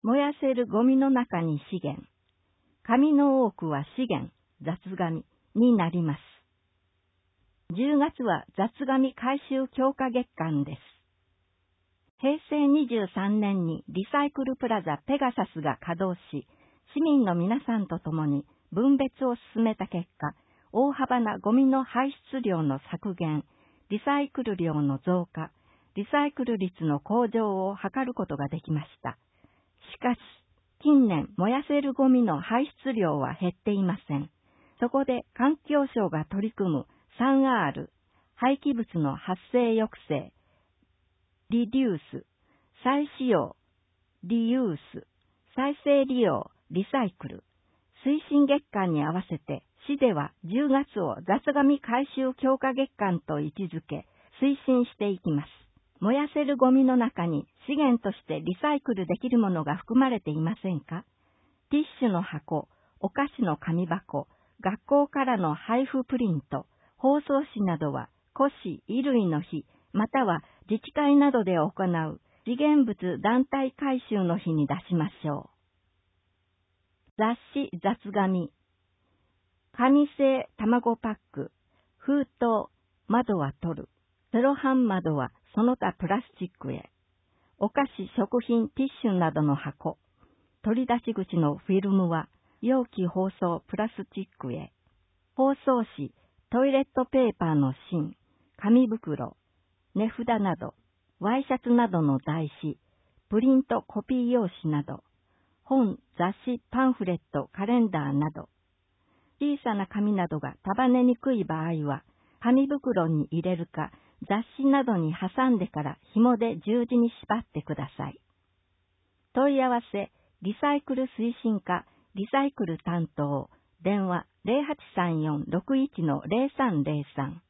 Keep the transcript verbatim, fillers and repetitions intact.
燃やせるゴミの中に資源。紙の多くは資源、雑紙になります。じゅうがつは雑紙回収強化月間です。へいせいにじゅうさんねんにリサイクルプラザペガサスが稼働し、市民の皆さんと共に分別を進めた結果、大幅なゴミの排出量の削減、リサイクル量の増加、リサイクル率の向上を図ることができました。しかし、近年燃やせるゴミの排出量は減っていません。そこで環境省が取り組む スリーアール、廃棄物の発生抑制、リデュース、再使用、リユース、再生利用、リサイクル、推進月間に合わせて、市ではじゅうがつを雑紙回収強化月間と位置づけ、推進していきます。燃やせるゴミの中に資源としてリサイクルできるものが含まれていませんか？ティッシュの箱、お菓子の紙箱、学校からの配布プリント、包装紙などは古紙衣類の日、または自治会などで行う資源物団体回収の日に出しましょう。雑誌雑紙、紙製卵パック、封筒、窓は取る、セロハン窓はその他プラスチックへ、お菓子、食品、ティッシュなどの箱、取り出し口のフィルムは容器包装プラスチックへ、包装紙、トイレットペーパーの芯、紙袋、値札など、ワイシャツなどの台紙、プリントコピー用紙など、本、雑誌、パンフレット、カレンダーなど、小さな紙などが束ねにくい場合は、紙袋に入れるか、雑誌などに挟んでから紐で十字に縛ってください。問い合わせ、リサイクル推進課、リサイクル担当、電話 ゼロはちさんよん ろくいちのゼロさんゼロさん